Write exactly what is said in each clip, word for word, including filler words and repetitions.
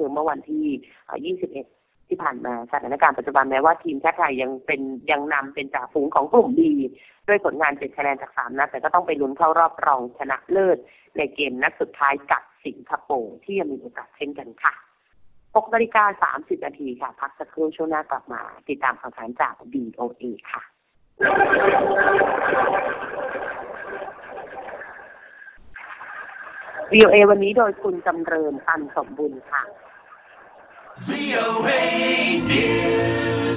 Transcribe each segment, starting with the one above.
คือเมื่อวันที่ยี่สิบเอ็ดที่ผ่านมาสถานการณ์ปัจจุบันแม้ว่าทีมชาติไทยยังเป็นยังนำเป็นจ่าฝูงของกลุ่ม B ด้วยผลงานเจ็ดคะแนนจากสามนัดแต่ก็ต้องไปลุ้นเข้ารอบรองชนะเลิศในเกมนัดสุดท้ายกับสิงคโปร์ที่ยังมีโอกาสเช่นกันค่ะหกนาฬิกาสามสิบนาทีค่ะพักสักครู่ช่วงหน้ากลับมาติดตามข่าวสารจาก บี โอ เอ ค่ะ บี โอ เอ วันนี้โดยคุณจำเริญตันสมบุญค่ะวี โอ เอ News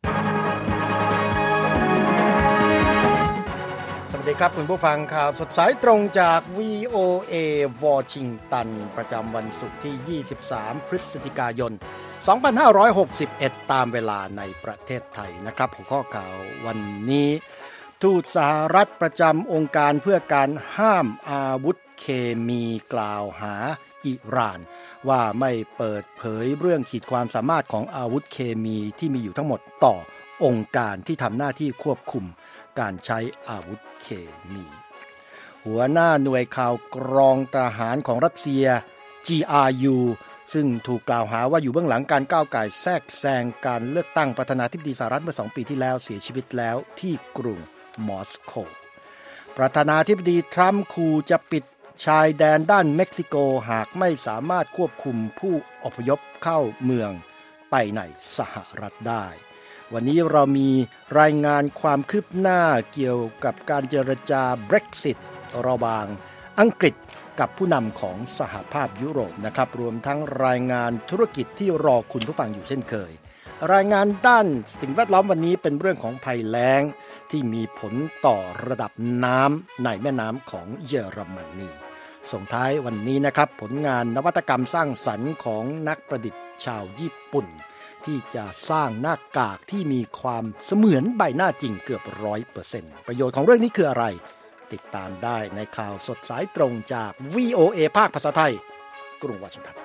สวัสดีครับคุณผู้ฟังข่าวสดสายตรงจาก วี โอ เอ วอชิงตันประจำวันศุกร์ที่ยี่สิบสามพฤศจิกายนสองพันห้าร้อยหกสิบเอ็ดตามเวลาในประเทศไทยนะครับหัวข้อข่าววันนี้ทูตสหรัฐประจำองค์การเพื่อการห้ามอาวุธเคมีกล่าวหาอิหร่านว่าไม่เปิดเผยเรื่องขีดความสามารถของอาวุธเคมีที่มีอยู่ทั้งหมดต่อองค์การที่ทำหน้าที่ควบคุมการใช้อาวุธเคมีหัวหน้าหน่วยข่าวกรองทหารของรัสเซีย จี อาร์ ยู ซึ่งถูกกล่าวหาว่าอยู่เบื้องหลังการก้าวก่ายแทรกแซงการเลือกตั้งประธานาธิบดีสหรัฐเมื่อสองปีที่แล้วเสียชีวิตแล้วที่กรุงมอสโกประธานาธิบดีทรัมป์ขู่จะปิดชายแดนด้านเม็กซิโกหากไม่สามารถควบคุมผู้อพยพเข้าเมืองไปในสหรัฐได้วันนี้เรามีรายงานความคืบหน้าเกี่ยวกับการเจรจา Brexit ระหว่างอังกฤษกับผู้นำของสหภาพยุโรปนะครับรวมทั้งรายงานธุรกิจที่รอคุณผู้ฟังอยู่เช่นเคยรายงานด้านสิ่งแวดล้อมวันนี้เป็นเรื่องของภัยแล้งที่มีผลต่อระดับน้ำในแม่น้ำของเยอรมนีส่งท้ายวันนี้นะครับผลงานนวัตกรรมสร้างสรรค์ของนักประดิษฐ์ชาวญี่ปุ่นที่จะสร้างหน้ากากที่มีความเสมือนใบหน้าจริงเกือบ ร้อยเปอร์เซ็นต์ ประโยชน์ของเรื่องนี้คืออะไรติดตามได้ในข่าวสดสายตรงจาก วี โอ เอ ภาคภาษาไทยกรุงวอชิงตัน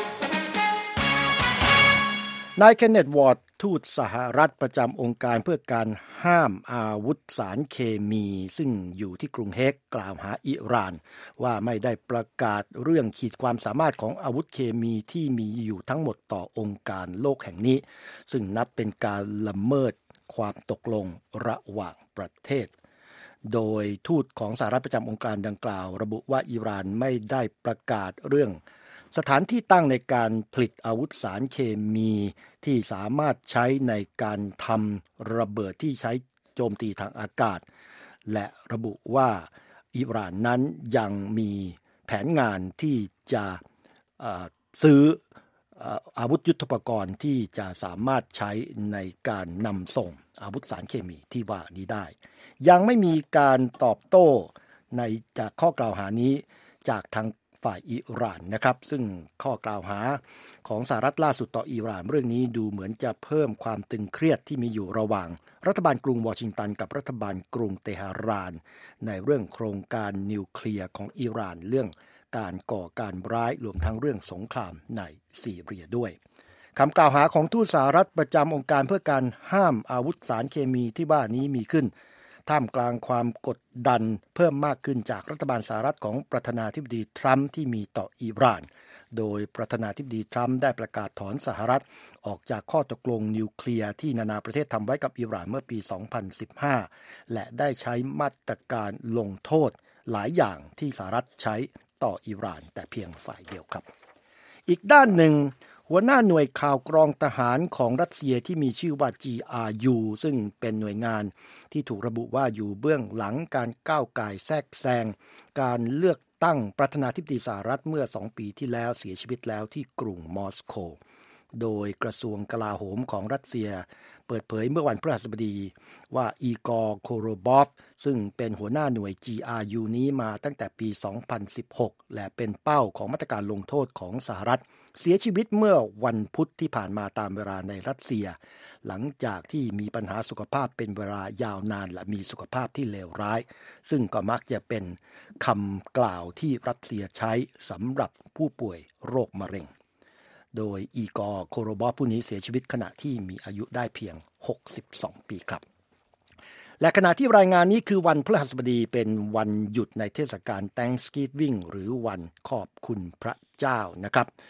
นายเคนเนธ วอร์ดทูตสหรัฐประจำองค์การเพื่อการห้ามอาวุธสารเคมีซึ่งอยู่ที่กรุงเฮกกล่าวหาอิหร่านว่าไม่ได้ประกาศเรื่องขีดความสามารถของอาวุธเคมีที่มีอยู่ทั้งหมดต่อองค์การโลกแห่งนี้ซึ่งนับเป็นการละเมิดความตกลงระหว่างประเทศโดยทูตของสหรัฐประจำองค์การดังกล่าวระบุว่าอิหร่านไม่ได้ประกาศเรื่องสถานที่ตั้งในการผลิตอาวุธสารเคมีที่สามารถใช้ในการทำระเบิดที่ใช้โจมตีทางอากาศและระบุว่าอิหร่านนั้นยังมีแผนงานที่จะซื้ออาวุธยุทโธปกรณ์ที่จะสามารถใช้ในการนำส่งอาวุธสารเคมีที่ว่านี้ได้ยังไม่มีการตอบโต้ในจากข้อกล่าวหานี้จากทางฝ่ายอิหร่านนะครับซึ่งข้อกล่าวหาของสหรัฐล่าสุดต่ออิหร่านเรื่องนี้ดูเหมือนจะเพิ่มความตึงเครียดที่มีอยู่ระหว่างรัฐบาลกรุงวอชิงตันกับรัฐบาลกรุงเตหะรานในเรื่องโครงการนิวเคลียร์ของอิหร่านเรื่องการก่อการร้ายรวมทั้งเรื่องสงครามในซีเรียด้วยคำกล่าวหาของทูตสหรัฐประจำองค์การเพื่อการห้ามอาวุธสารเคมีที่ว่านี้มีขึ้นท่ามกลางความกดดันเพิ่มมากขึ้นจากรัฐบาลสหรัฐของประธานาธิบดีทรัมป์ที่มีต่ออิหร่านโดยประธานาธิบดีทรัมป์ได้ประกาศถอนสหรัฐออกจากข้อตกลงนิวเคลียร์ที่นานาประเทศทำไว้กับอิหร่านเมื่อปีสองพันสิบห้าและได้ใช้มาตรการลงโทษหลายอย่างที่สหรัฐใช้ต่ออิหร่านแต่เพียงฝ่ายเดียวครับอีกด้านหนึ่งหัวหน้าหน่วยข่าวกรองทหารของรัสเซียที่มีชื่อว่า จี อาร์ ยู ซึ่งเป็นหน่วยงานที่ถูกระบุว่าอยู่เบื้องหลังการก้าวก่ายแทรกแซงการเลือกตั้งประธานาธิบดีสหรัฐเมื่อสองปีที่แล้วเสียชีวิตแล้วที่กรุงมอสโกโดยกระทรวงกลาโหมของรัสเซียเปิดเผยเมื่อวันพฤหัสบดีว่าอีกอร์ โคโรบอฟซึ่งเป็นหัวหน้าหน่วย จี อาร์ ยู นี้มาตั้งแต่ปีสองพันสิบหกและเป็นเป้าของมาตรการลงโทษของสหรัฐเสียชีวิตเมื่อวันพุธที่ผ่านมาตามเวลาในรัสเซียหลังจากที่มีปัญหาสุขภาพเป็นเวลายาวนานและมีสุขภาพที่เลวร้ายซึ่งก็มักจะเป็นคำกล่าวที่รัสเซียใช้สำหรับผู้ป่วยโรคมะเร็งโดยอีกอร์ โคโรบอฟผู้นี้เสียชีวิตขณะที่มีอายุได้เพียงหกสิบสองปีครับและขณะที่รายงานนี้คือวันพฤหัสบดีเป็นวันหยุดในเทศกาล Thanksgiving หรือวันขอบคุณพระเจ้านะครับ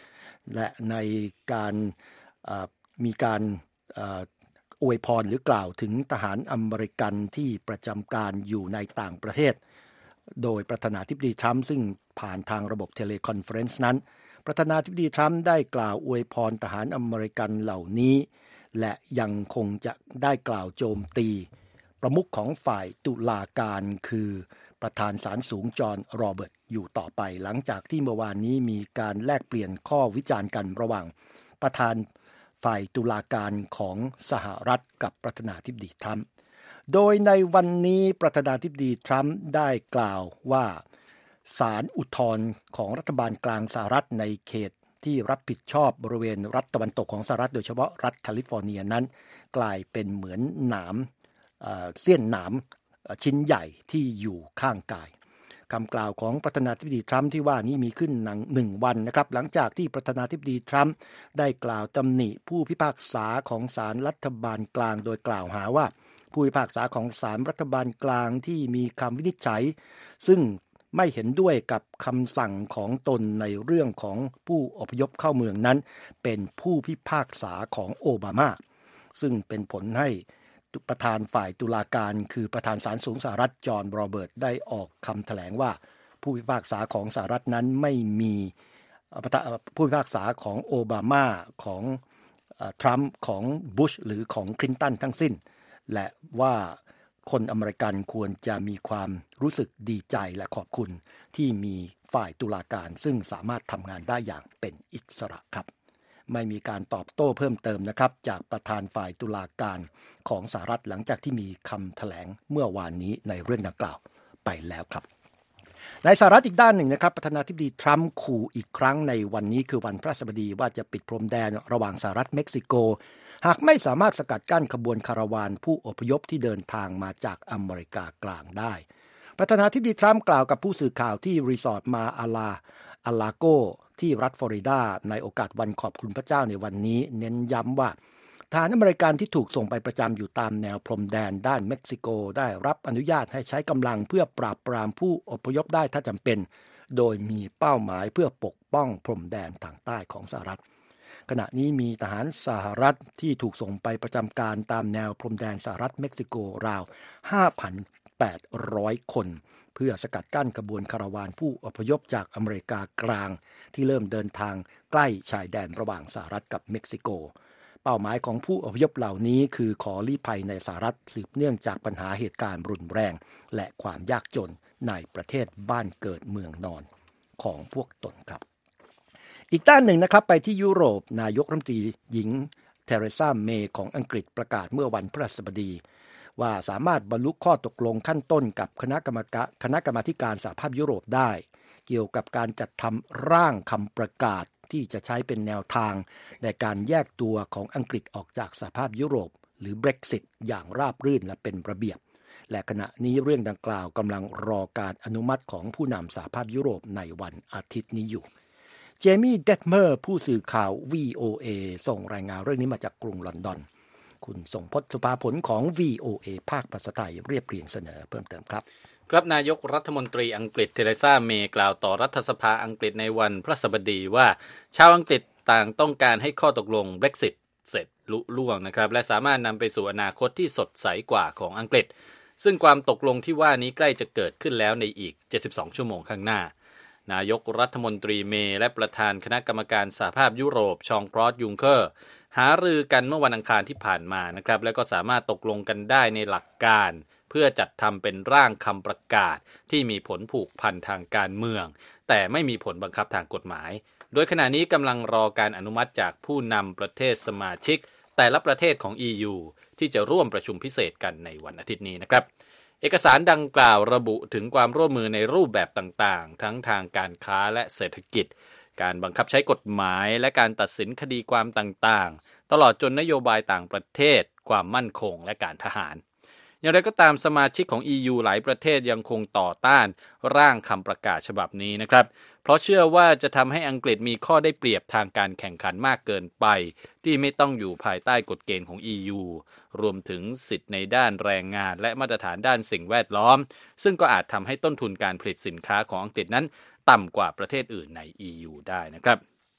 และในการมีการอวยพรหรือกล่าวถึงทหารอเมริกันที่ประจำการอยู่ในต่างประเทศโดยประธานาธิบดีทรัมป์ซึ่งผ่านทางระบบเทเลคอนเฟอเรนซ์นั้นประธานาธิบดีทรัมป์ได้กล่าวอวยพรทหารอเมริกันเหล่านี้และยังคงจะได้กล่าวโจมตีประมุขของฝ่ายตุลาการคือประธานศาลสูงจอห์นโรเบิร์ตอยู่ต่อไปหลังจากที่เมื่อวานนี้มีการแลกเปลี่ยนข้อวิจารณ์กันระหว่างประธานฝ่ายตุลาการของสหรัฐกับประธานาธิบดีทรัมป์โดยในวันนี้ประธานาธิบดีทรัมป์ได้กล่าวว่าศาลอุทธรณ์ของรัฐบาลกลางสหรัฐในเขตที่รับผิดชอบบริเวณรัฐตะวันตกของสหรัฐโดยเฉพาะรัฐแคลิฟอร์เนียนั้นกลายเป็นเหมือนหนามเสี้ยนหนามชิ้นใหญ่ที่อยู่ข้างกายคำกล่าวของประธานาธิบดีทรัมป์ที่ว่านี้มีขึ้นหนึ่งวันนะครับหลังจากที่ประธานาธิบดีทรัมป์ได้กล่าวตำหนิผู้พิพากษาของศาลรัฐบาลกลางโดยกล่าวหาว่าผู้พิพากษาของศาลรัฐบาลกลางที่มีคำวินิจฉัยซึ่งไม่เห็นด้วยกับคำสั่งของตนในเรื่องของผู้อพยพเข้าเมืองนั้นเป็นผู้พิพากษาของโอบามาซึ่งเป็นผลให้ประธานฝ่ายตุลาการคือประธานศาลสูงสหรัฐจอห์นโรเบิร์ตได้ออกคำแถลงว่าผู้พิพากษาของสหรัฐนั้นไม่มีผู้พิพากษาของโอบามาของทรัมป์ของบุชหรือของคลินตันทั้งสิ้นและว่าคนอเมริกันควรจะมีความรู้สึกดีใจและขอบคุณที่มีฝ่ายตุลาการซึ่งสามารถทำงานได้อย่างเป็นอิสระครับไม่มีการตอบโต้เพิ่มเติมนะครับจากประธานฝ่ายตุลาการของสหรัฐหลังจากที่มีคำแถลงเมื่อวานนี้ในเรื่องดังกล่าวไปแล้วครับในสหรัฐอีกด้านหนึ่งนะครับประธานาธิบดีทรัมป์ขู่อีกครั้งในวันนี้คือวันพฤหัสบดีว่าจะปิดพรมแดนระหว่างสหรัฐเม็กซิโกหากไม่สามารถสกัดกั้นขบวนคาราวานผู้อพยพที่เดินทางมาจากอเมริกากลางได้ประธานาธิบดีทรัมป์กล่าวกับผู้สื่อข่าวที่รีสอร์ทมาอาลาอาลาโกที่รัฐฟลอริดาในโอกาสวันขอบคุณพระเจ้าในวันนี้เน้นย้ำว่าทหารอเมริกันที่ถูกส่งไปประจำอยู่ตามแนวพรมแดนด้านเม็กซิโกได้รับอนุญาตให้ใช้กำลังเพื่อปราบปรามผู้อพยพได้ถ้าจำเป็นโดยมีเป้าหมายเพื่อปกป้องพรมแดนทางใต้ของสหรัฐขณะนี้มีทหารสหรัฐที่ถูกส่งไปประจำการตามแนวพรมแดนสหรัฐเม็กซิโกราว ห้าพันแปดร้อย คนเพื่อสกัดกั้นขบวนคาราวานผู้อพยพจากอเมริกากลางที่เริ่มเดินทางใกล้ชายแดนระหว่างสหรัฐกับเม็กซิโกเป้าหมายของผู้อพยพเหล่านี้คือขอลี้ภัยในสหรัฐสืบเนื่องจากปัญหาเหตุการณ์รุนแรงและความยากจนในประเทศบ้านเกิดเมืองนอนของพวกตนครับอีกด้านหนึ่งนะครับไปที่ยุโรปนายกรัฐมนตรีหญิงเทเรซาเมย์ของอังกฤษประกาศเมื่อวันพฤหัสบดีว่าสามารถบรรลุข้อตกลงขั้นต้นกับคณะกรรมการคณะกรรมาธิการสหภาพยุโรปได้เกี่ยวกับการจัดทำร่างคำประกาศที่จะใช้เป็นแนวทางในการแยกตัวของอังกฤษออกจากสหภาพยุโรปหรือ Brexit อย่างราบรื่นและเป็นระเบียบและขณะนี้เรื่องดังกล่าวกำลังรอการอนุมัติของผู้นำสหภาพยุโรปในวันอาทิตย์นี้อยู่เจมี่เดธเมอร์ผู้สื่อข่าว วี โอ เอ ส่งรายงานเรื่องนี้มาจากกรุงลอนดอนคุณสมพศ สุภาผลของ วี โอ เอ ภาคภาษาไทยเรียบเรียงเสนอเพิ่มเติมครับครับนายกรัฐมนตรีอังกฤษเทเรซาเมย์กล่าวต่อรัฐสภาอังกฤษในวันพฤหัสบดีว่าชาวอังกฤษต่างต้องการให้ข้อตกลง Brexit เสร็จลุล่วงนะครับและสามารถนำไปสู่อนาคตที่สดใสกว่าของอังกฤษซึ่งความตกลงที่ว่านี้ใกล้จะเกิดขึ้นแล้วในอีกเจ็ดสิบสองชั่วโมงข้างหน้านายกรัฐมนตรีเมย์และประธานคณะกรรมการสหภาพยุโรปชองคลอดยุงเคอร์หารือกันเมื่อวันอังคารที่ผ่านมานะครับแล้วก็สามารถตกลงกันได้ในหลักการเพื่อจัดทำเป็นร่างคำประกาศที่มีผลผูกพันทางการเมืองแต่ไม่มีผลบังคับทางกฎหมายโดยขณะนี้กำลังรอการอนุมัติจากผู้นำประเทศสมาชิกแต่ละประเทศของ อี ยู ที่จะร่วมประชุมพิเศษกันในวันอาทิตย์นี้นะครับเอกสารดังกล่าวระบุถึงความร่วมมือในรูปแบบต่างๆทั้งทางการค้าและเศรษฐกิจการบังคับใช้กฎหมายและการตัดสินคดีความต่างๆตลอดจนนโยบายต่างประเทศความมั่นคงและการทหารอย่างไรก็ตามสมาชิกของ อี ยู หลายประเทศยังคงต่อต้านร่างคำประกาศฉบับนี้นะครับเพราะเชื่อว่าจะทำให้อังกฤษมีข้อได้เปรียบทางการแข่งขันมากเกินไปที่ไม่ต้องอยู่ภายใต้กฎเกณฑ์ของ อี ยู รวมถึงสิทธิในด้านแรงงานและมาตรฐานด้านสิ่งแวดล้อมซึ่งก็อาจทำให้ต้นทุนการผลิตสินค้าของอังกฤษนั้นต่ำกว่าประเทศอื่นใน อี ยู ได้นะครับ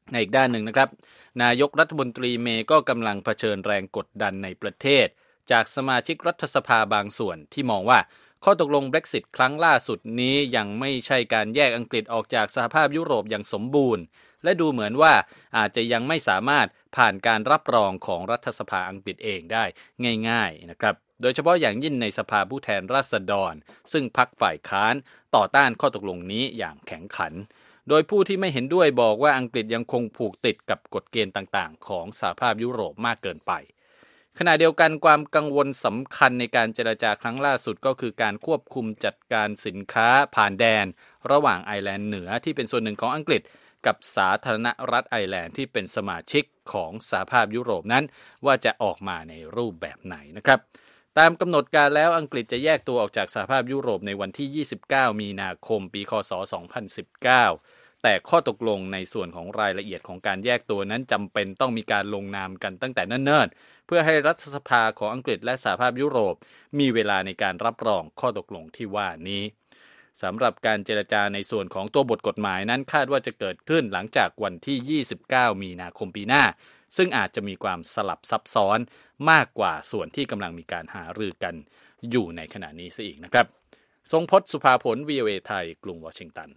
ในอีกด้านหนึ่งนะครับนายกรัฐมนตรีเมย์ก็กำลังเผชิญแรงกดดันในประเทศจากสมาชิกรัฐสภาบางส่วนที่มองว่าข้อตกลง Brexit ครั้งล่าสุดนี้ยังไม่ใช่การแยกอังกฤษออกจากสหภาพยุโรปอย่างสมบูรณ์และดูเหมือนว่าอาจจะยังไม่สามารถผ่านการรับรองของรัฐสภาอังกฤษเองได้ง่ายๆนะครับโดยเฉพาะอย่างยิ่งในสภาผู้แทนราษฎรซึ่งพรรคฝ่ายค้านต่อต้านข้อตกลงนี้อย่างแข็งขันโดยผู้ที่ไม่เห็นด้วยบอกว่าอังกฤษยังคงผูกติดกับกฎเกณฑ์ต่างๆของสหภาพยุโรปมากเกินไปขณะเดียวกันความกังวลสำคัญในการเจรจาครั้งล่าสุดก็คือการควบคุมจัดการสินค้าผ่านแดนระหว่างไอร์แลนด์เหนือที่เป็นส่วนหนึ่งของอังกฤษกับสาธารณรัฐไอร์แลนด์ที่เป็นสมาชิกของสหภาพยุโรปนั้นว่าจะออกมาในรูปแบบไหนนะครับตามกำหนดการแล้วอังกฤษจะแยกตัวออกจากสหภาพยุโรปในวันที่ยี่สิบเก้ามีนาคมปีคศสองพันสิบเก้าแต่ข้อตกลงในส่วนของรายละเอียดของการแยกตัวนั้นจำเป็นต้องมีการลงนามกันตั้งแต่เนิ่นๆเพื่อให้รัฐสภาของอังกฤษและสหภาพยุโรปมีเวลาในการรับรองข้อตกลงที่ว่านี้สำหรับการเจรจาในส่วนของตัวบทกฎหมายนั้นคาดว่าจะเกิดขึ้นหลังจากวันที่ยี่สิบเก้ามีนาคมปีหน้าซึ่งอาจจะมีความสลับซับซ้อนมากกว่าส่วนที่กำลังมีการหารือกันอยู่ในขณะนี้ซะอีกนะครับทรงพจน์สุภาผล วี โอ เอ ไทยกรุงวอชิงตัน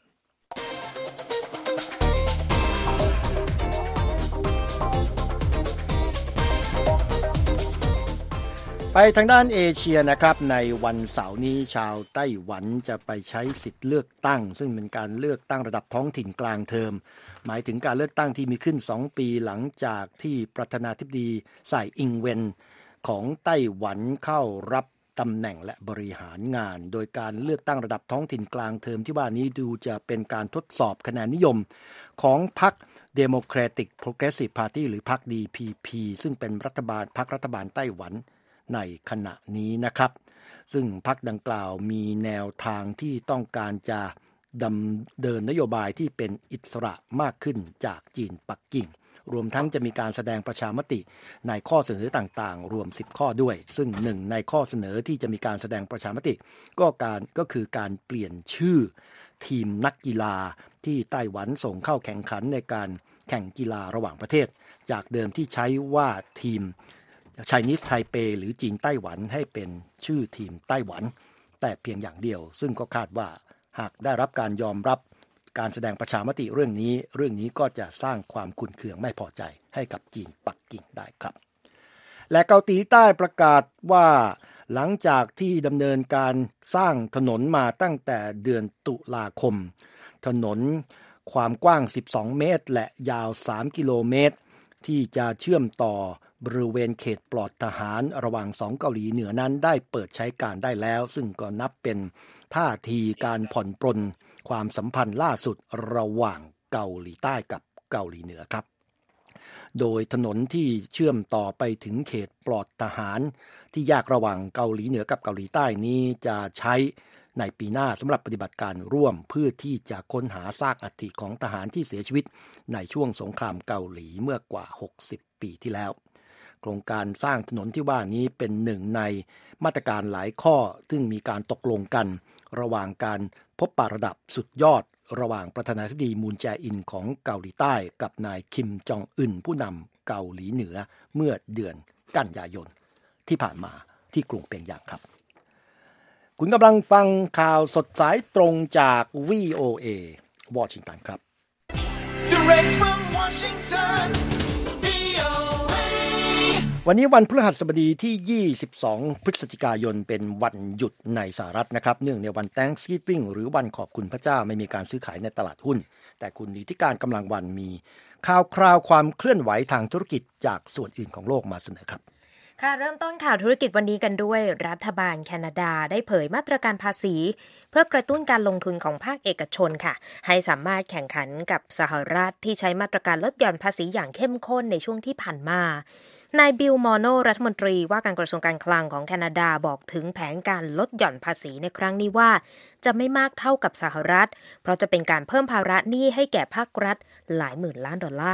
ไปทางด้านเอเชียนะครับในวันเสาร์นี้ชาวไต้หวันจะไปใช้สิทธิ์เลือกตั้งซึ่งเป็นการเลือกตั้งระดับท้องถิ่นกลางเทอมหมายถึงการเลือกตั้งที่มีขึ้นสองปีหลังจากที่ประธานาธิบดีไส่อิงเวนของไต้หวันเข้ารับตำแหน่งและบริหารงานโดยการเลือกตั้งระดับท้องถิ่นกลางเทอมที่ว่านี้ดูจะเป็นการทดสอบคะแนนนิยมของพรรค Democratic Progressive Party หรือพรรค ดี พี พี ซึ่งเป็นรัฐบาลพรรครัฐบาลไต้หวันในขณะนี้นะครับซึ่งพรรคดังกล่าวมีแนวทางที่ต้องการจะดำเนินนโยบายที่เป็นอิสระมากขึ้นจากจีนปักกิ่งรวมทั้งจะมีการแสดงประชามติในข้อเสนอต่างๆรวมสิบข้อด้วยซึ่งหนึ่งในข้อเสนอที่จะมีการแสดงประชามติก็การก็คือการเปลี่ยนชื่อทีมนักกีฬาที่ไต้หวันส่งเข้าแข่งขันในการแข่งกีฬาระหว่างประเทศจากเดิมที่ใช้ว่าทีมChinese Taipei หรือจีนไต้หวันให้เป็นชื่อทีมไต้หวันแต่เพียงอย่างเดียวซึ่งก็คาดว่าหากได้รับการยอมรับการแสดงประชามติเรื่องนี้เรื่องนี้ก็จะสร้างความขุ่นเคืองไม่พอใจให้กับจีนปักกิ่งได้ครับและเกาหลีใต้ประกาศว่าหลังจากที่ดำเนินการสร้างถนนมาตั้งแต่เดือนตุลาคมถนนความกว้างสิบสองเมตรและยาวสามกิโลเมตรที่จะเชื่อมต่อบริเวณเขตปลอดทหารระหว่างสองเกาหลีเหนือนั้นได้เปิดใช้การได้แล้วซึ่งก็นับเป็นท่าทีการผ่อนปรนความสัมพันธ์ล่าสุดระหว่างเกาหลีใต้กับเกาหลีเหนือครับโดยถนนที่เชื่อมต่อไปถึงเขตปลอดทหารที่แยกระหว่างเกาหลีเหนือกับเกาหลีใต้นี้จะใช้ในปีหน้าสำหรับปฏิบัติการร่วมเพื่อที่จะค้นหาซากอัฐิของทหารที่เสียชีวิตในช่วงสงครามเกาหลีเมื่อกว่าหกสิบปีที่แล้วโครงการสร้างถนนที่ว่านี้เป็นหนึ่งในมาตรการหลายข้อซึ่งมีการตกลงกันระหว่างการพบปะระดับสุดยอดระหว่างประธานาธิบดีมูนแจอินของเกาหลีใต้กับนายคิมจองอึนผู้นำเกาหลีเหนือเมื่อเดือนกันยายนที่ผ่านมาที่กรุงเปียงยางครับคุณกำลังฟังข่าวสดสายตรงจาก วี โอ เอ วอชิงตันครับ Direct from Washington วันนี้วันพฤหัสบดีที่ยี่สิบสองพฤศจิกายนเป็นวันหยุดในสหรัฐนะครับเนื่องในวัน Thanksgiving หรือวันขอบคุณพระเจ้าไม่มีการซื้อขายในตลาดหุ้นแต่คุณนิติการกำลังวันมีข่าวคราวความเคลื่อนไหวทางธุรกิจจากส่วนอื่นของโลกมาเสนอครับค่ะเริ่มต้นข่าวธุรกิจวันนี้กันด้วยรัฐบาลแคนาดาได้เผยมาตรการภาษีเพื่อกระตุ้นการลงทุนของภาคเอกชนค่ะให้สามารถแข่งขันกับสหรัฐที่ใช้มาตรการลดหย่อนภาษีอย่างเข้มข้นในช่วงที่ผ่านมานายบิลมอร์โนรัฐมนตรีว่าการกระทรวงการคลังของแคนาดาบอกถึงแผนการลดหย่อนภาษีในครั้งนี้ว่าจะไม่มากเท่ากับสหรัฐเพราะจะเป็นการเพิ่มภาระหนี้ให้แก่ภาครัฐหลายหมื่นล้านดอลลาร์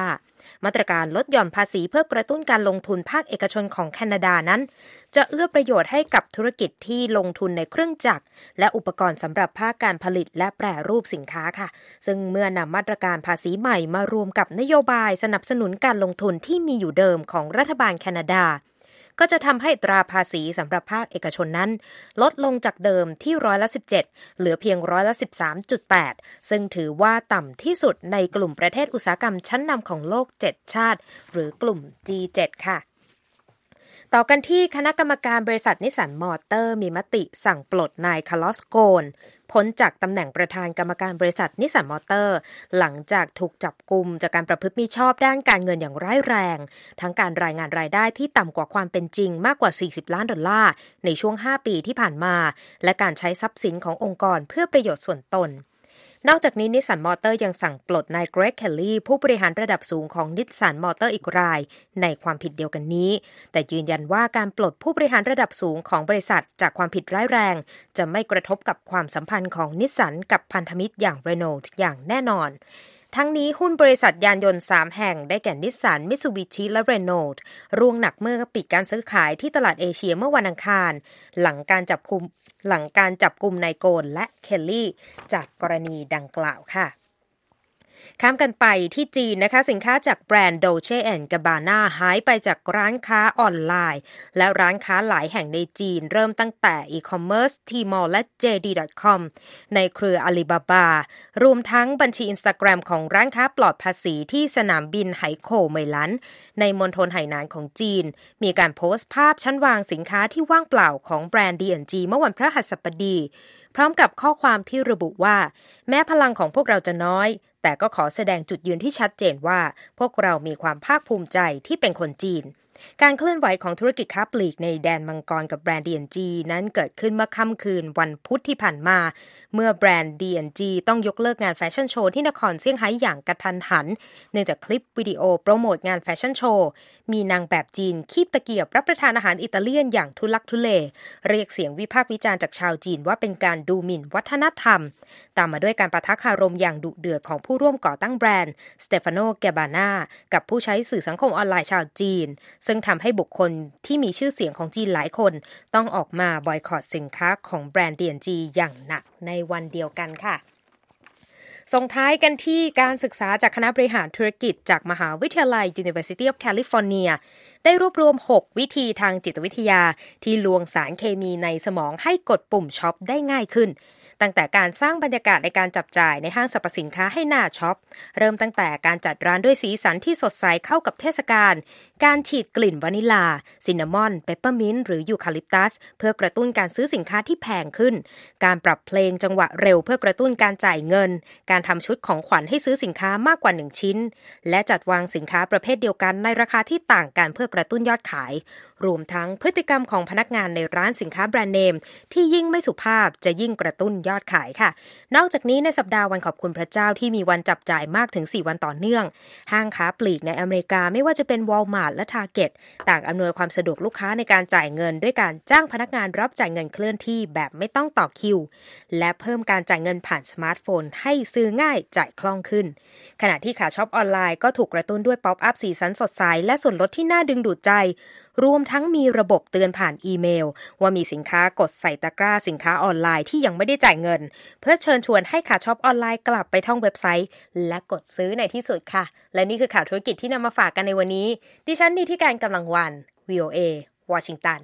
มาตรการลดหย่อนภาษีเพื่อกระตุ้นการลงทุนภาคเอกชนของแคนาดานั้นจะเอื้อประโยชน์ให้กับธุรกิจที่ลงทุนในเครื่องจักรและอุปกรณ์สำหรับภาคการผลิตและแปรรูปสินค้าค่ะซึ่งเมื่อนำมาตรการภาษีใหม่มารวมกับนโยบายสนับสนุนการลงทุนที่มีอยู่เดิมของรัฐบาลแคนาดาก็จะทำให้ตราภาษีสำหรับภาคเอกชนนั้นลดลงจากเดิมที่ร้อยละสิบเจ็ดเหลือเพียงร้อยละสิบสามจุดแปดซึ่งถือว่าต่ำที่สุดในกลุ่มประเทศอุตสาหกรรมชั้นนำของโลกเจ็ดชาติหรือกลุ่ม จี เจ็ด ค่ะต่อกันที่คณะกรรมการบริษัทนิสสันมอเตอร์มีมติสั่งปลดนายคาร์ลอสโกนพ้นจากตำแหน่งประธานกรรมการบริษัทนิสสันมอเตอร์หลังจากถูกจับกุมจากการประพฤติมิชอบด้านการเงินอย่างร้ายแรงทั้งการรายงานรายได้ที่ต่ำกว่าความเป็นจริงมากกว่าสี่สิบล้านดอลลาร์ในช่วงห้าปีที่ผ่านมาและการใช้ทรัพย์สินขององค์กรเพื่อประโยชน์ส่วนตนนอกจากนี้นิสสันมอเตอร์ยังสั่งปลดนายเกรกเคลลี่ผู้บริหารระดับสูงของนิสสันมอเตอร์อีกรายในความผิดเดียวกันนี้แต่ยืนยันว่าการปลดผู้บริหารระดับสูงของบริษัทจากความผิดร้ายแรงจะไม่กระทบกับความสัมพันธ์ของนิสสันกับพันธมิตรอย่างเรโนลด์อย่างแน่นอนทั้งนี้หุ้นบริษัทยานยนต์สามแห่งได้แก่นิสสันมิตซูบิชิและเรโนลด์ร่วงหนักเมื่อปิดการซื้อขายที่ตลาดเอเชียเมื่อวันอังคารหลังการจับกุมหลังการจับกุมนายโกนและเคลลี่จากกรณีดังกล่าวค่ะข้ามกันไปที่จีนนะคะสินค้าจากแบรนด์ Dolce แอนด์ Gabbana หายไปจากร้านค้าออนไลน์และร้านค้าหลายแห่งในจีนเริ่มตั้งแต่ e-commerce Tmall และ เจ ดี ดอท คอม ในเครือ Alibaba รวมทั้งบัญชี Instagram ของร้านค้าปลอดภาษีที่สนามบินไหโขวเหมยหลันในมณฑลไหหนานของจีนมีการโพสต์ภาพชั้นวางสินค้าที่ว่างเปล่าของแบรนด์ ดี แอนด์ จี เมื่อวันพฤหัสบดีพร้อมกับข้อความที่ระบุว่าแม้พลังของพวกเราจะน้อยแต่ก็ขอแสดงจุดยืนที่ชัดเจนว่าพวกเรามีความภาคภูมิใจที่เป็นคนจีนการเคลื่อนไหวของธุรกิจค้าปลีกในแดนมังกรกับแบรนด์ ดี แอนด์ จี นั้นเกิดขึ้นเมื่อค่ำคืนวันพุธที่ผ่านมาเมื่อแบรนด์ ดี แอนด์ จี ต้องยกเลิกงานแฟชั่นโชว์ที่นครเซี่ยงไฮ้อย่างกระทันหันเนื่องจากคลิปวิดีโอโปรโมทงานแฟชั่นโชว์มีนางแบบจีนคีบตะเกียบรับประทานอาหารอิตาเลียนอย่างทุลักทุเลเรียกเสียงวิพากษ์วิจารณ์จากชาวจีนว่าเป็นการดูหมิ่นวัฒนธรรมตามมาด้วยการปะทะคารมอย่างดุเดือดของผู้ร่วมก่อตั้งแบรนด์สเตฟานโน แกบาน่ากับผู้ใช้สื่อสังคมออนไลน์ชาวจีนซึ่งทำให้บุคคลที่มีชื่อเสียงของจีนหลายคนต้องออกมาบอยคอตสินค้าของแบรนด์ ดี แอนด์ จี อย่างหนักในวันเดียวกันค่ะส่งท้ายกันที่การศึกษาจากคณะบริหารธุรกิจจากมหาวิทยาลัย University of California ได้รวบรวมหกวิธีทางจิตวิทยาที่ลวงสารเคมีในสมองให้กดปุ่มช็อปได้ง่ายขึ้นตั้งแต่การสร้างบรรยากาศในการจับจ่ายในห้างสรรพสินค้าให้น่าช็อปเริ่มตั้งแต่การจัดร้านด้วยสีสันที่สดใสเข้ากับเทศกาลการฉีดกลิ่นวานิลาซินนามอนเปปเปอร์มินต์หรือยูคาลิปตัสเพื่อกระตุ้นการซื้อสินค้าที่แพงขึ้นการปรับเพลงจังหวะเร็วเพื่อกระตุ้นการจ่ายเงินการทำชุดของขวัญให้ซื้อสินค้ามากกว่าหนึ่งชิ้นและจัดวางสินค้าประเภทเดียวกันในราคาที่ต่างกันเพื่อกระตุ้นยอดขายรวมทั้งพฤติกรรมของพนักงานในร้านสินค้าแบรนด์เนมที่ยิ่งไม่สุภาพจะยิ่งกระตุ้นยอดขายค่ะนอกจากนี้ในสัปดาห์วันขอบคุณพระเจ้าที่มีวันจับจ่ายมากถึงสี่วันต่อเนื่องห้างค้าปลีกในอเมริกาไม่ว่าจะเป็น Walmart และ Target ต่างอำนวยความสะดวกลูกค้าในการจ่ายเงินด้วยการจ้างพนักงานรับจ่ายเงินเคลื่อนที่แบบไม่ต้องต่อคิวและเพิ่มการจ่ายเงินผ่านสมาร์ทโฟนให้ซื้อง่ายจ่ายคล่องขึ้นขณะที่ขาช็อปออนไลน์ก็ถูกกระตุ้นด้วยป๊อปอัพสีสันสดใสและส่วนลดที่น่าดึงดูดใจรวมทั้งมีระบบเตือนผ่านอีเมลว่ามีสินค้ากดใส่ตะกร้าสินค้าออนไลน์ที่ยังไม่ได้จ่ายเงินเพื่อเชิญชวนให้ขาช็อปออนไลน์กลับไปท่องเว็บไซต์และกดซื้อในที่สุดค่ะและนี่คือข่าวธุรกิจที่นำมาฝากกันในวันนี้ดิฉันนิติการกำลังวัน วี โอ เอ วอชิงตัน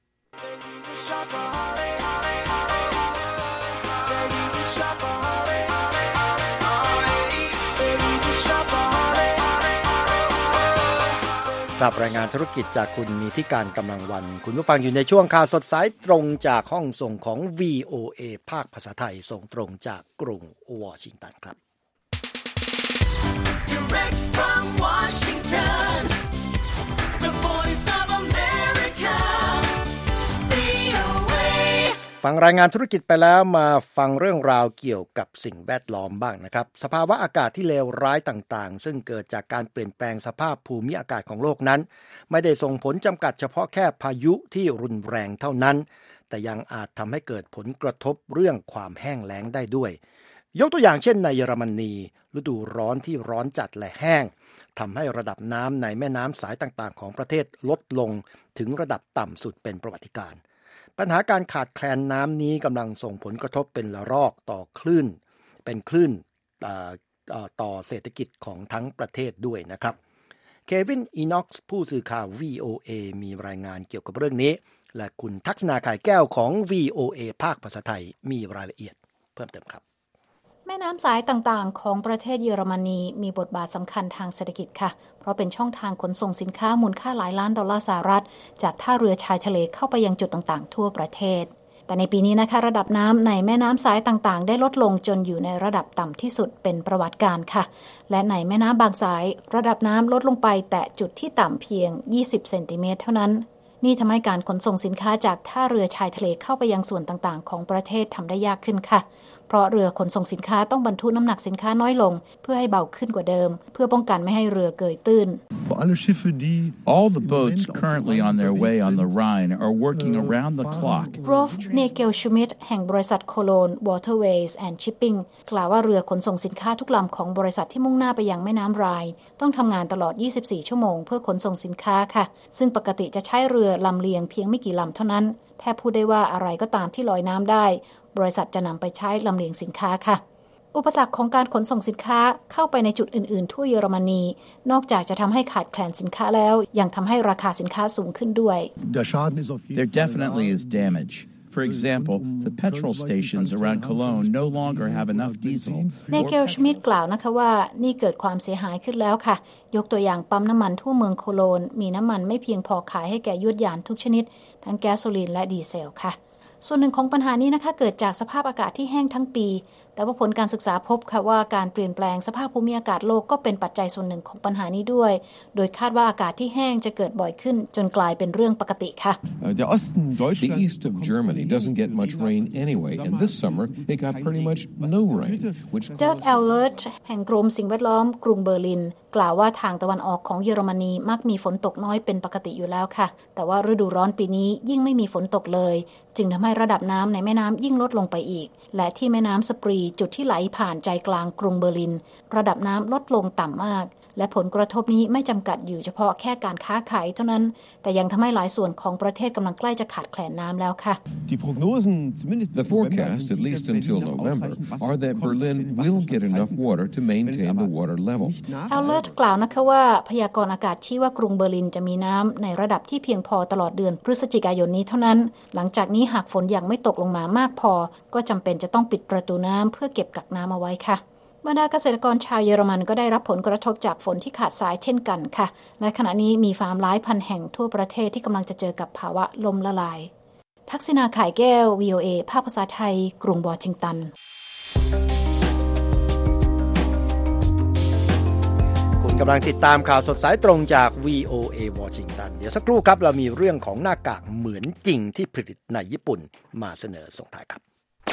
ครับรายงานธุรกิจจากคุณนิติการกำลังวันคุณผู้ฟังอยู่ในช่วงข่าวสดสายตรงจากห้องส่งของ วี โอ เอ ภาคภาษาไทยส่งตรงจากกรุงวอชิงตันครับ Direct from Washington, the voice of America, วี โอ เอฟังรายงานธุรกิจไปแล้วมาฟังเรื่องราวเกี่ยวกับสิ่งแวดล้อมบ้างนะครับสภาวะอากาศที่เลวร้ายต่างๆซึ่งเกิดจากการเปลี่ยนแปลงสภาพภูมิอากาศของโลกนั้นไม่ได้ส่งผลจำกัดเฉพาะแค่พายุที่รุนแรงเท่านั้นแต่ยังอาจทำให้เกิดผลกระทบเรื่องความแห้งแล้งได้ด้วยยกตัวอย่างเช่นในเยอรมนีฤดูร้อนที่ร้อนจัดและแห้งทำให้ระดับน้ำในแม่น้ำสายต่างๆของประเทศลดลงถึงระดับต่ำสุดเป็นประวัติการณ์ปัญหาการขาดแคลนน้ำนี้กำลังส่งผลกระทบเป็นระลอกต่อคลื่นเป็นคลื่นต่อเศรษฐกิจของทั้งประเทศด้วยนะครับเควินอีน็อกซ์ผู้สื่อข่าว วี โอ เอ มีรายงานเกี่ยวกับเรื่องนี้และคุณทักษณาข่ายแก้วของ วี โอ เอ ภาคภาษาไทยมีรายละเอียดเพิ่มเติมครับแม่น้ำสายต่างๆของประเทศเยอรมนีมีบทบาทสำคัญทางเศรษฐกิจค่ะเพราะเป็นช่องทางขนส่งสินค้ามูลค่าหลายล้านดอลลาร์สหรัฐจากท่าเรือชายทะเลเข้าไปยังจุดต่างๆทั่วประเทศแต่ในปีนี้นะคะระดับน้ำในแม่น้ำสายต่างๆได้ลดลงจนอยู่ในระดับต่ำที่สุดเป็นประวัติการณ์ค่ะและในแม่น้ำบางสายระดับน้ำลดลงไปแต่จุดที่ต่ำเพียงยี่สิบเซนติเมตรเท่านั้นนี่ทำให้การขนส่งสินค้าจากท่าเรือชายทะเลเข้าไปยังส่วนต่างๆของประเทศทำได้ยากขึ้นค่ะเพราะเรือขนส่งสินค้าต้องบรรทุกน้ำหนักสินค้าน้อยลงเพื่อให้เบาขึ้นกว่าเดิมเพื่อป้องกันไม่ให้เรือเกยตื้น All the boats currently on their way on the Rhine are working around the clock. Rolf Nagelschmidt แห่งบริษัท Cologne Waterways and Shipping กล่าวว่าเรือขนส่งสินค้าทุกลำของบริษัทที่มุ่งหน้าไปยังแม่น้ำไรน์ต้องทำงานตลอดยี่สิบสี่ชั่วโมงเพื่อขนส่งสินค้าค่ะซึ่งปกติจะใช้เรือลำเลียงเพียงไม่กี่ลำเท่านั้นแทบพูดได้ว่าอะไรก็ตามที่ลอยน้ำได้บริษัทจะนำไปใช้ลำเลียงสินค้าค่ะอุปสรรคของการขนส่งสินค้าเข้าไปในจุดอื่นๆทั่วเยอรมนีนอกจากจะทำให้ขาดแคลนสินค้าแล้วยังทำให้ราคาสินค้าสูงขึ้นด้วย There definitely is damage. For example, the petrol stations around Cologne no longer have enough diesel. เนเกลชมิดกล่าวนะคะว่านี่เกิดความเสียหายขึ้นแล้วค่ะยกตัวอย่างปั๊มน้ำมันทั่วเมืองโคโลนมีน้ำมันไม่เพียงพอขายให้แก่ยวดยานทุกชนิดทั้งแก๊สโซลีนและดีเซลค่ะส่วนหนึ่งของปัญหานี้นะคะเกิดจากสภาพอากาศที่แห้งทั้งปีแต่ว่าผลการศึกษาพบค่ะว่าการเปลี่ยนแปลงสภาพภูมิอากาศโลกก็เป็นปัจจัยส่วนหนึ่งของปัญหานี้ด้วยโดยคาดว่าอากาศที่แห้งจะเกิดบ่อยขึ้นจนกลายเป็นเรื่องปกติค่ะ The east of Germany doesn't get much rain anyway, and this summer it got pretty much no rain, which เจิร์กแอลเลอร์ตแห่งกรมสิ่งแวดล้อมกรุงเบอร์ลินกล่าวว่าทางตะวันออกของเยอรมนีมักมีฝนตกน้อยเป็นปกติอยู่แล้วค่ะแต่ว่าฤดูร้อนปีนี้ยิ่งไม่มีฝนตกเลยจึงทำให้ระดับน้ำในแม่น้ำยิ่งลดลงไปอีกและที่แม่น้ำสปรีจุดที่ไหลผ่านใจกลางกรุงเบอร์ลินระดับน้ำลดลงต่ำมากและผลกระทบนี้ไม่จำกัดอยู่เฉพาะแค่การค้าขายเท่านั้นแต่ยังทำให้หลายส่วนของประเทศกำลังใกล้จะขาดแคลนน้ำแล้วค่ะ The forecast, at least until November, are that Berlin will get enough water to maintain the water level. แอลเลอร์ตกล่าวนะคะว่าพยากรณ์อากาศชี้ว่ากรุงเบอร์ลินจะมีน้ำในระดับที่เพียงพอตลอดเดือนพฤศจิกายนนี้เท่านั้นหลังจากนี้หากฝนยังไม่ตกลงมามากพอก็จำเป็นจะต้องปิดประตูน้ำเพื่อเก็บกักน้ำเอาไว้ค่ะบรรดาเกษตรกรชาวเยอรมันก็ได้รับผลกระทบจากฝนที่ขาดสายเช่นกันค่ะและขณะนี้มีฟาร์มหลายพันแห่งทั่วประเทศที่กำลังจะเจอกับภาวะลมละลายทักษิณาข่ายแก้ว วี โอ เอ ภาคภาษาไทยกรุงวอชิงตันคุณกำลังติดตามข่าวสดสายตรงจาก วี โอ เอ วอชิงตันเดี๋ยวสักครู่ครับเรามีเรื่องของหน้ากากเหมือนจริงที่ผลิตในญี่ปุ่นมาเสนอส่งท้ายครับ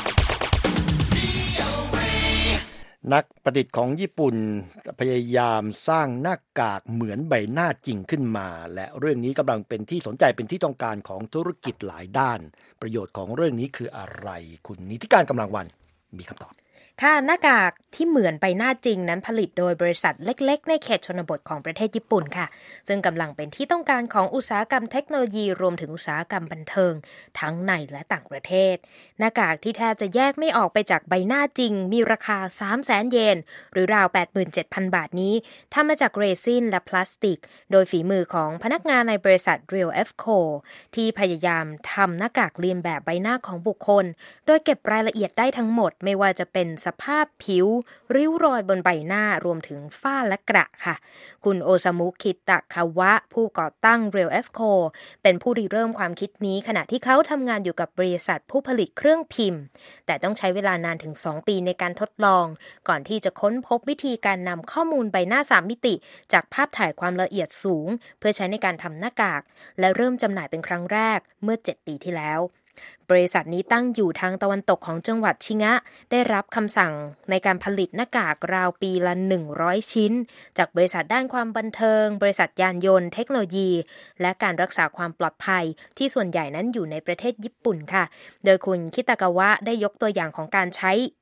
นักประดิษฐ์ของญี่ปุ่นพยายามสร้างหน้ากากเหมือนใบหน้าจริงขึ้นมาและเรื่องนี้กำลังเป็นที่สนใจเป็นที่ต้องการของธุรกิจหลายด้านประโยชน์ของเรื่องนี้คืออะไรคุณนิติการกำลังวันมีคำตอบค่ะหน้ากากที่เหมือนใบหน้าจริงนั้นผลิตโดยบริษัทเล็กๆในเขตชนบทของประเทศญี่ปุ่นค่ะซึ่งกำลังเป็นที่ต้องการของอุตสาหกรรมเทคโนโลยีรวมถึงอุตสาหกรรมบันเทิงทั้งในและต่างประเทศหน้ากากที่แทบจะแยกไม่ออกไปจากใบหน้าจริงมีราคา สามแสน เยนหรือราว แปดหมื่นเจ็ดพัน บาทนี้ทำมาจากเรซินและพลาสติกโดยฝีมือของพนักงานในบริษัท Real เอฟ โค ที่พยายามทำหน้ากากเลียนแบบใบหน้าของบุคคลโดยเก็บรายละเอียดได้ทั้งหมดไม่ว่าจะเป็นสภาพผิวริ้วรอยบนใบหน้ารวมถึงฝ้าและกระค่ะคุณโอซามุคิตะคาวะผู้ก่อตั้ง Real เอฟ โค เป็นผู้ริเริ่มความคิดนี้ขณะที่เขาทำงานอยู่กับบริษัทผู้ผลิตเครื่องพิมพ์แต่ต้องใช้เวลานานถึงสองปีในการทดลองก่อนที่จะค้นพบวิธีการนำข้อมูลใบหน้าสามมิติจากภาพถ่ายความละเอียดสูงเพื่อใช้ในการทำหน้ากากและเริ่มจำหน่ายเป็นครั้งแรกเมื่อเจ็ดปีที่แล้วบริษัทนี้ตั้งอยู่ทางตะวันตกของจังหวัดชิงะได้รับคำสั่งในการผลิตหน้ากากราวปีละหนึ่งร้อยชิ้นจากบริษัทด้านความบันเทิงบริษัทยานยนต์เทคโนโลยีและการรักษาความปลอดภัยที่ส่วนใหญ่นั้นอยู่ในประเทศญี่ปุ่นค่ะโดยคุณคิตากาวะได้ยกตัวอย่างของการใช้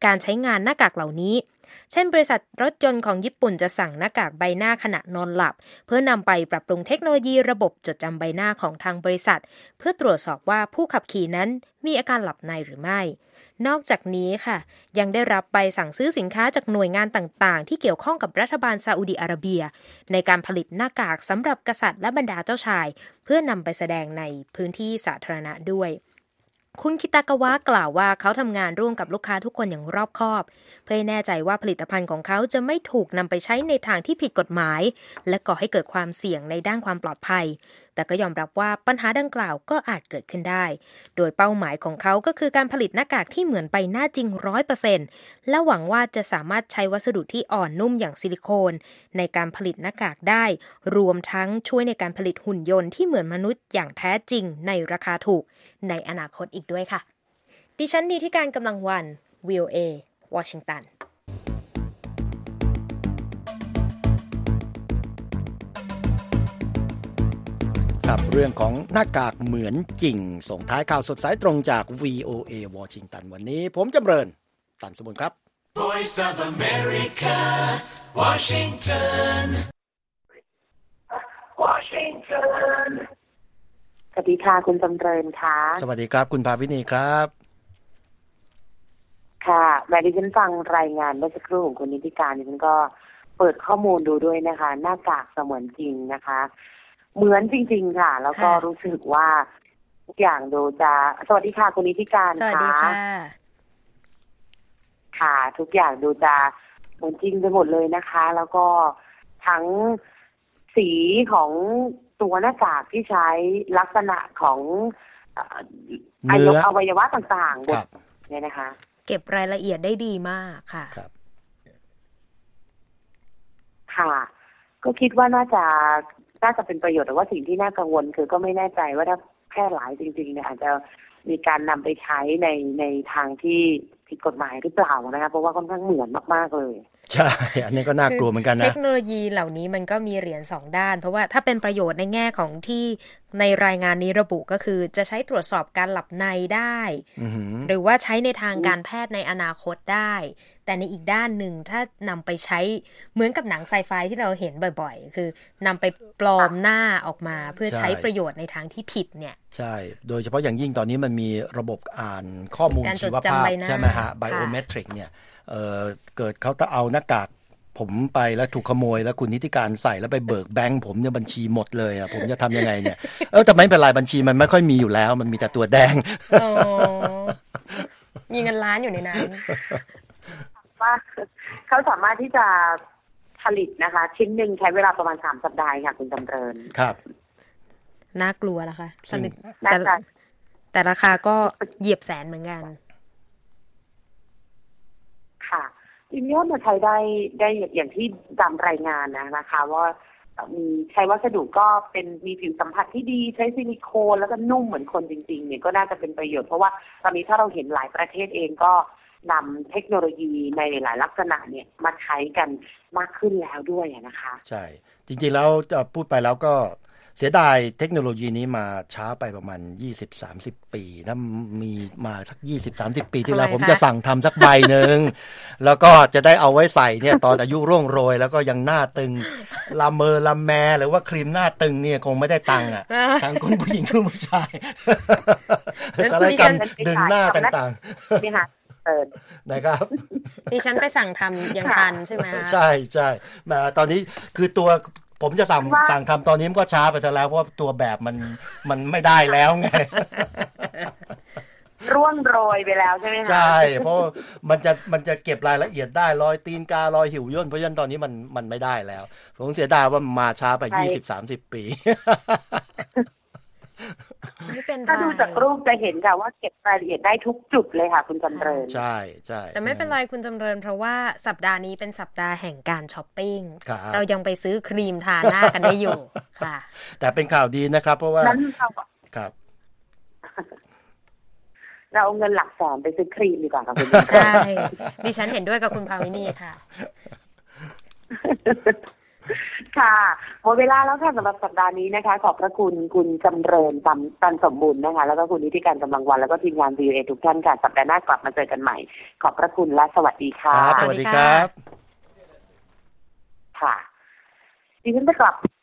การใช้งานหน้ากากเหล่านี้เช่นบริษัทรถยนต์ของญี่ปุ่นจะสั่งหน้ากากใบหน้าขณะนอนหลับเพื่อนำไปปรับปรุงเทคโนโลยีระบบจดจำใบหน้าของทางบริษัทเพื่อตรวจสอบว่าผู้ขับขี่นั้นมีอาการหลับในหรือไม่นอกจากนี้ค่ะยังได้รับใบสั่งซื้อสินค้าจากหน่วยงานต่างๆที่เกี่ยวข้องกับรัฐบาลซาอุดิอาระเบียในการผลิตหน้ากากสำหรับกษัตริย์และบรรดาเจ้าชายเพื่อนำไปแสดงในพื้นที่สาธารณะด้วยคุณคิตากาวะกล่าวว่าเขาทำงานร่วมกับลูกค้าทุกคนอย่างรอบคอบเพื่อให้แน่ใจว่าผลิตภัณฑ์ของเขาจะไม่ถูกนำไปใช้ในทางที่ผิดกฎหมายและก่อให้เกิดความเสี่ยงในด้านความปลอดภัยแต่ก็ยอมรับว่าปัญหาดังกล่าวก็อาจเกิดขึ้นได้โดยเป้าหมายของเขาก็คือการผลิตหน้ากากที่เหมือนใบหน้าจริง ร้อยเปอร์เซ็นต์ และหวังว่าจะสามารถใช้วัสดุที่อ่อนนุ่มอย่างซิลิโคนในการผลิตหน้ากากได้รวมทั้งช่วยในการผลิตหุ่นยนต์ที่เหมือนมนุษย์อย่างแท้จริงในราคาถูกในอนาคตอีกด้วยค่ะดิฉันนิติการกำลังวัน วี โอ เอ วอชิงตันครับเรื่องของหน้ากากเหมือนจริงส่งท้ายข่าวสดสายตรงจาก วี โอ เอ วอชิงตันวันนี้ผมจำเริญตันสมุนครับ Voice of America, Washington, Washington. สวัสดีค่ะคุณจำเริญค่ะสวัสดีครับคุณภาวินีครับค่ะแม่ดิฉันฟังรายงานเมื่อสักครู่ของคุณนิติการดิฉันก็เปิดข้อมูลดูด้วยนะคะหน้ากากเสมือนจริงนะคะเหมือนจริงๆค่ะแล้วก็รู้สึกว่าทุกอย่างดูจะสวัสดีค่ะคุณนิติการค่ะสวัสดีค่ะค่ะทุกอย่างดูจะเหมือนจริงไปหมดเลยนะคะแล้วก็ทั้งสีของตัวหน้ากากที่ใช้ลักษณะของอวัยวะต่างๆหมดเนี่ยนะคะเก็บรายละเอียดได้ดีมากค่ะครับค่ะก็คิดว่าน่าจะน่าจะเป็นประโยชน์แต่ว่าสิ่งที่น่ากังวลคือก็ไม่แน่ใจว่าถ้าแพร่หลายจริงๆเนี่ยอาจจะมีการนำไปใช้ในในทางที่ผิดกฎหมายหรือเปล่านะคะเพราะว่าค่อนข้างเหมือนมากๆเลยใช่อันนี้ก็น่ากลัวเหมือนกันนะเทคโนโลยีเหล่านี้มันก็มีเหรียญสองด้านเพราะว่าถ้าเป็นประโยชน์ในแง่ของที่ในรายงานนี้ระบุก็คือจะใช้ตรวจสอบการหลับในได้หรือว่าใช้ในทางการแพทย์ในอนาคตได้แต่ในอีกด้านหนึ่งถ้านำไปใช้เหมือนกับหนังไซไฟที่เราเห็นบ่อยๆคือนำไปปลอมหน้าออกมาเพื่อใช้ประโยชน์ในทางที่ผิดเนี่ยใช่โดยเฉพาะอย่างยิ่งตอนนี้มันมีระบบอ่านข้อมูลชีวภาพใช่ไหมฮะไบโอเมตริกเนี่ยเอ่อเกิดเขาจะเอาหน้ากากผมไปแล้วถูกขโมยแล้วคุณนิติการใส่แล้วไปเบิกแบงค์ผมเนี่ยบัญชีหมดเลยอ่ะผมจะทำยังไงเนี่ยเออแต่ไม่เป็นไรบัญชีมันไม่ค่อยมีอยู่แล้วมันมีแต่ตัวแดงอ๋อมีเงินล้านอยู่ในนั้นว่าเขาสามารถที่จะผลิตนะคะชิ้นหนึ่งใช้เวลาประมาณสามสัปดาห์ค่ะคุณจำเริญครับน่ากลัวนะคะแต่แต่ราคาก็เหยียบแสนเหมือนกันค่ะทีนี้มาใช้ได้ได้อย่างที่ตามรายงานนะนะคะว่ามีใช้วัสดุก็เป็นมีผิวสัมผัสที่ดีใช้ซิลิโคนแล้วก็นุ่มเหมือนคนจริงๆเนี่ยก็น่าจะเป็นประโยชน์เพราะว่าตอนนี้ถ้าเราเห็นหลายประเทศเองก็นำเทคโนโลยีในหลายลักษณะเนี่ยมาใช้กันมากขึ้นแล้วด้วยนะคะใช่จริงๆแล้วพูดไปแล้วก็เสียดายเทคโนโลยีนี้มาช้าไปประมาณ ยี่สิบถึงสามสิบ ปีถ้ามีมาสัก ยี่สิบถึงสามสิบ ปีที่แล้วผมจะสั่งทำสักใบหนึ่งแล้วก็จะได้เอาไว้ใส่เนี่ยตอนอายุร่วงโรยแล้วก็ยังหน้าตึงลาเมอลาแมหรือว่าครีมหน้าตึงเนี่ยคงไม่ได้ตังค์อ่ะทั้งคนผู้หญิงและผู้ชายสารกรรมดึงหน้าต่างๆนี่ค่ะเปิดนะครับดิฉันไปสั่งทำยังทันใช่ไหมใช่ใช่มาตอนนี้คือตัวผมจะสั่งสั่งทำตอนนี้มันก็ช้าไปซะแล้วเพราะตัวแบบมันมันไม่ได้แล้วไงร่วงโรยไปแล้วใช่ไหมคะใช่เพราะมันจะมันจะเก็บรายละเอียดได้รอยตีนการอยหิวย่นเพราะฉะนั้นตอนนี้มันมันไม่ได้แล้วผมเสียดายว่ามาช้าไป ยี่สิบถึงสามสิบ ปีถ้าดูจากรูปจะเห็นค่ะว่าเก็บรายละเอียดได้ทุกจุดเลยค่ะคุณจำเริญใช่ใช่แต่ไม่เป็นไรคุณจำเริญเพราะว่าสัปดาห์นี้เป็นสัปดาห์แห่งการช้อปปิ้งเรายังไปซื้อครีมทาหน้ากันได้อยู่ค่ะแต่เป็นข่าวดีนะครับเพราะว่าครับเราเอาเงินหลักแสนไปซื้อครีมดีกว่าค่ะคุณใช่ดิฉันเห็นด้วยกับคุณภาวินีค่ะค่ะหมดเวลาแล้วค่ะสำหรับสัปดาห์นี้นะคะขอบพระคุณคุณจำเริญตันตันสมบูรณ์นะคะแล้วก็คุณนิติการกำลังวันแล้วก็ทีมงาน วี โอ เอ ทุกท่านค่ะสัปดาห์หน้ากลับมาเจอกันใหม่ขอบพระคุณและสวัสดีค่ะสวัสดีครับค่ะดิฉันจะกลับ